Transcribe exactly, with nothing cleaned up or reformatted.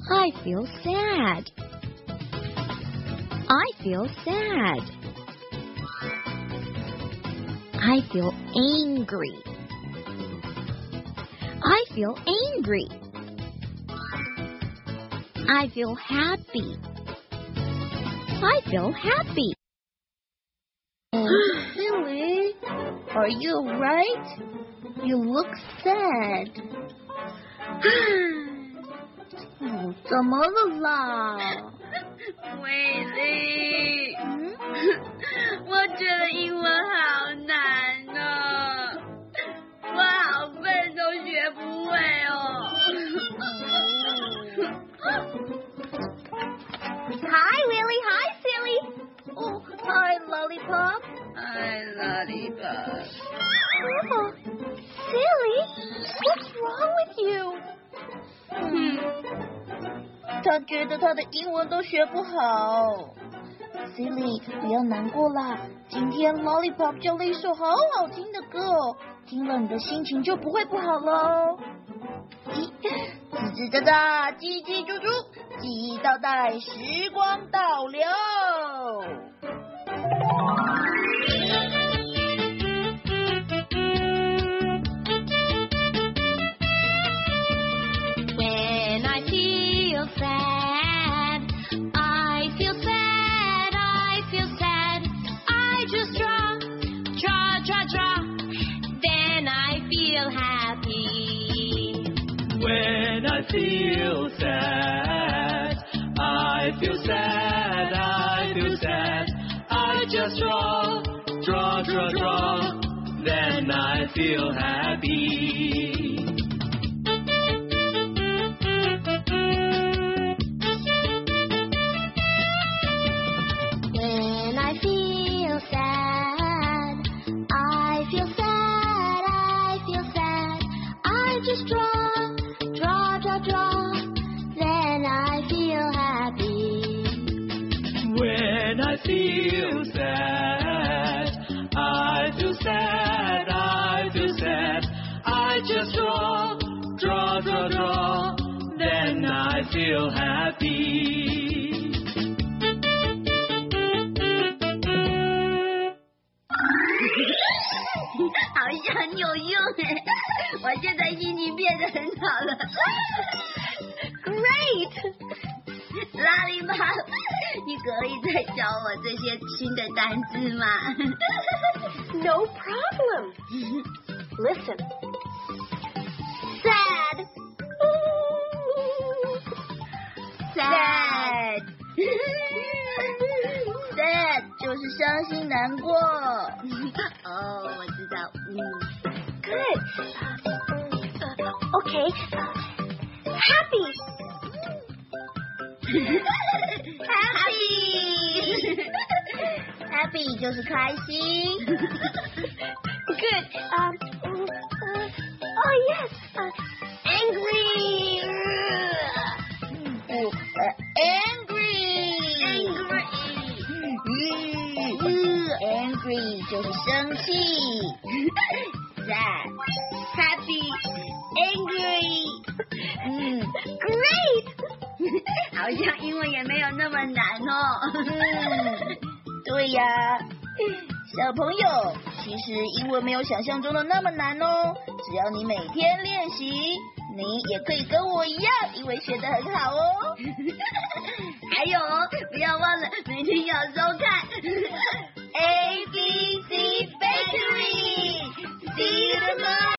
I feel sad. I feel sad. I feel angry. I feel angry. I feel happy. I feel happy. Silly, are you alright? You look sad. 哦，怎么了啦？ 威力， 嗯， 我觉得英文好难呢，我好笨，都学不会哦。 Hi, Willie. Hi, Silly. Oh, hi, Lollipop. Hi, Lollipop. Oh, Silly, what's wrong with you? 嗯， 他觉得他的英文都学不好。Silly， 不要难过啦，今天 Lollipop 教了一首好好听的歌哦，听了你的心情就不会不好喽。咦，吱吱喳喳，叽叽啾啾，记忆倒带，时光倒流。 When I feel sad, I feel sad, I feel sad. I just draw, draw, draw, draw. Then I feel happy. When I feel sad, I feel sad, I feel sad. I just draw, draw, draw, draw. Then I feel happy. When I feel sad, I feel sad, I feel sad. I just draw, draw, draw, draw. Then I feel happy. When I feel sad, I feel sad, I feel sad. I just draw, draw, draw, draw. Then I feel happy. 好像很有用哎，我现在心情变得很好了。 Great， Lollipop，你可以再教我这些新的单词吗 No problem. Listen. Sad. ？Sad，sad 就是伤心难过。哦，我知道，嗯。 Good. Uh, okay. Happy. Happy，Happy 就是开心。 Good. Um, uh, oh, yes. Uh, angry. Oh, uh, angry. Angry 就是生气。Sad, happy, angry. 嗯 Great. 好像英文也没有那么难哦。 嗯，对呀，小朋友，其实英文没有想象中的那么难哦。只要你每天练习，你也可以跟我一样，英文学得很好哦。 还有哦，不要忘了每天要收看